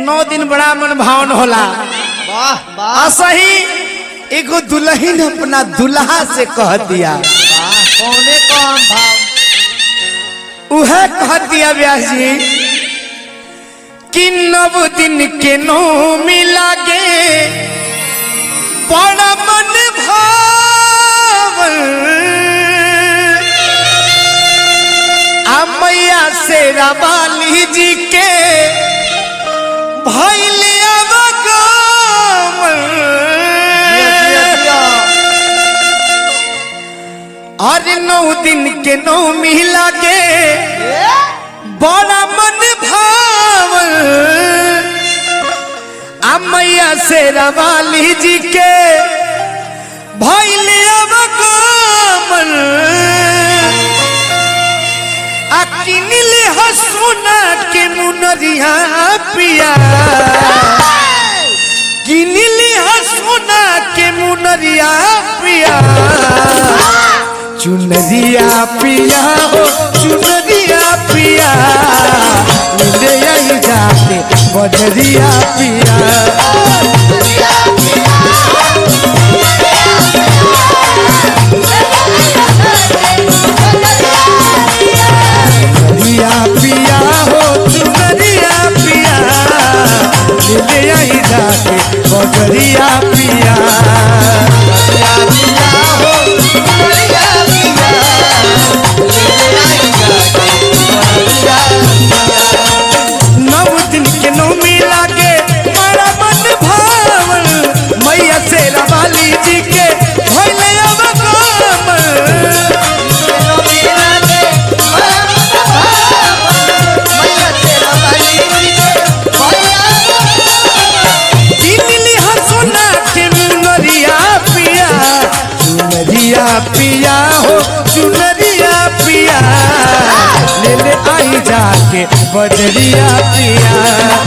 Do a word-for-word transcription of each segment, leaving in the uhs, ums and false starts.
नौ दिन बड़ा मन भावन होला। वाह वाह असही एगो दुल्हन अपना दुल्हा से कह दिया, वाह कौने कौन भाव उह कह दिया व्यास जी कि नव दिन के नो मिलागे बड़ा मन भावन आ मैया से रवाली जी के भैले अरे नौ दिन के नौ मिला के बड़ा मन भावन आ मैया से रवाली जी के भैले अवगमन आ किनले हसुना के मुनरिया पिया किनले हसुना के मुनरिया पिया चुनरिया पिया हो चुनरिया पिया ले आई जाके बजरिया पिया चुनरिया पिया हो चुनरिया पिया ले आई जाके बजरिया पिया नौ दिन के नौ मिला के बड़ा मन भावन मैया से रवाली जी के भैले अवगमन किनली हसुना के मुनरिया पिया चुनरिया पिया हो चुनरिया पिया ले ले आई जाके बजरिया पिया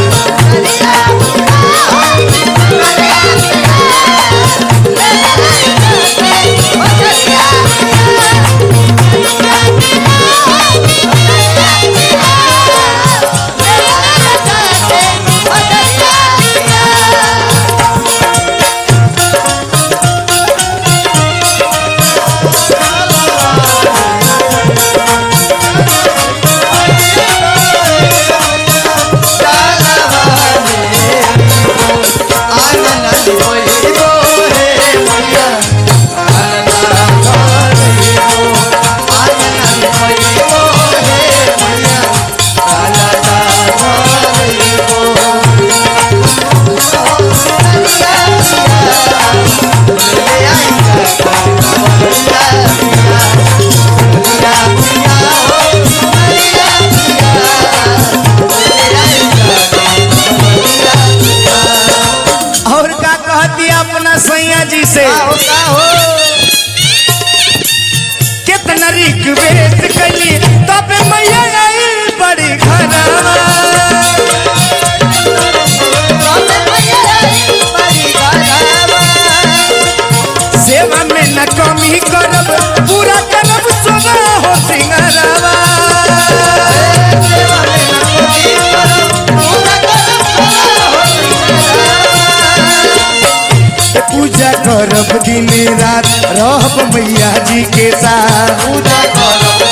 सैया जी से कितना रिक्वेस्ट कली तब मैया आई बड़ी घरवा सेवा में न कमी करब पूरा करब सोना हो सिंगरवा पूजा करब दिन रात रहब मैया जी के साथ पूजा करब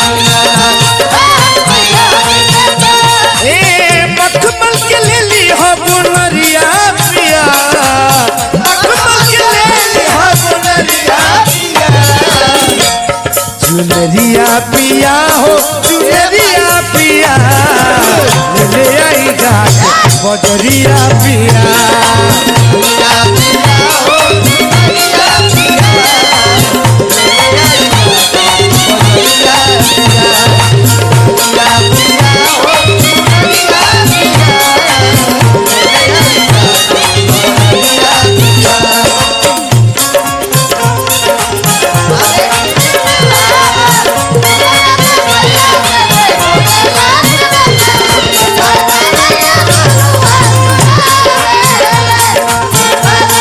ए मखमल के ले ली हो बुनरिया पिया मखमल के ले ली हो बुनरिया पिया चुनरिया पिया हो चुनरिया पिया ले आई जाके बजरिया पिया Bye.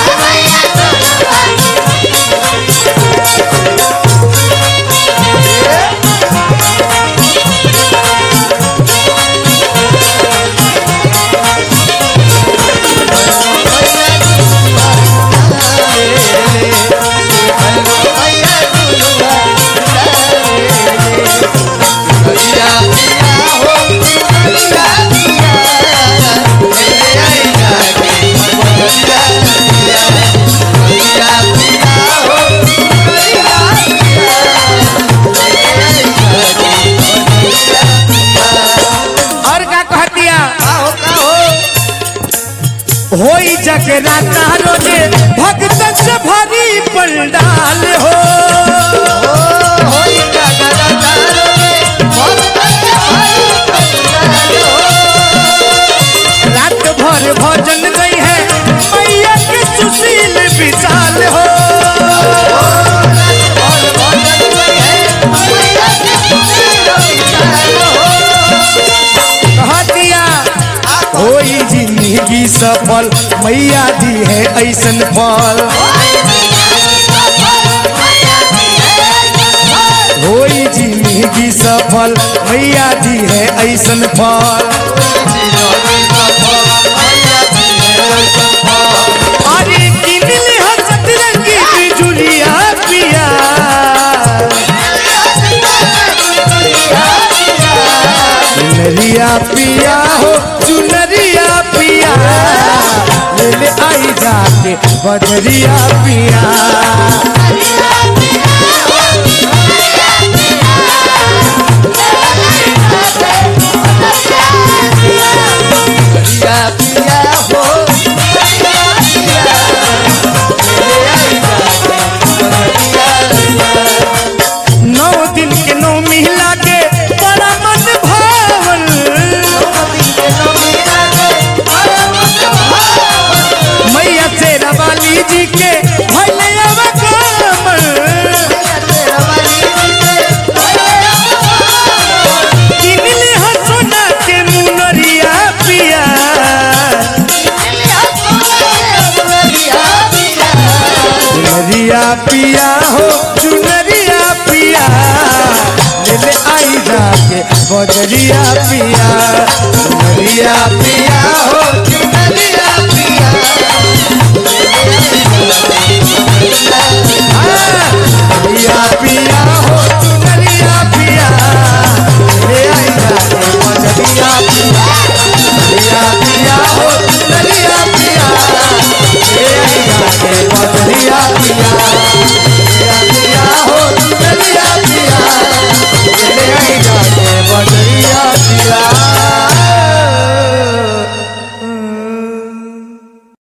ऐसन फल होई जिंदगी सफल मैया दी है ऐसन फल अरे किनले हसत रंगी बिजुलिया पिया चुनरिया पिया हो चुनरिया पिया ले ले आई जाके बजरिया पिया पिया पिया हो नौ दिन के नौ महिला के बड़ा मन भावन मैया शेरा वाली जी के भले अवगमन किनले हसोना के मुनरिया पिया चुनरिया पिया हो चुनरिया पिया ले ले आई जाके बजरिया पिया चुनरिया पिया हो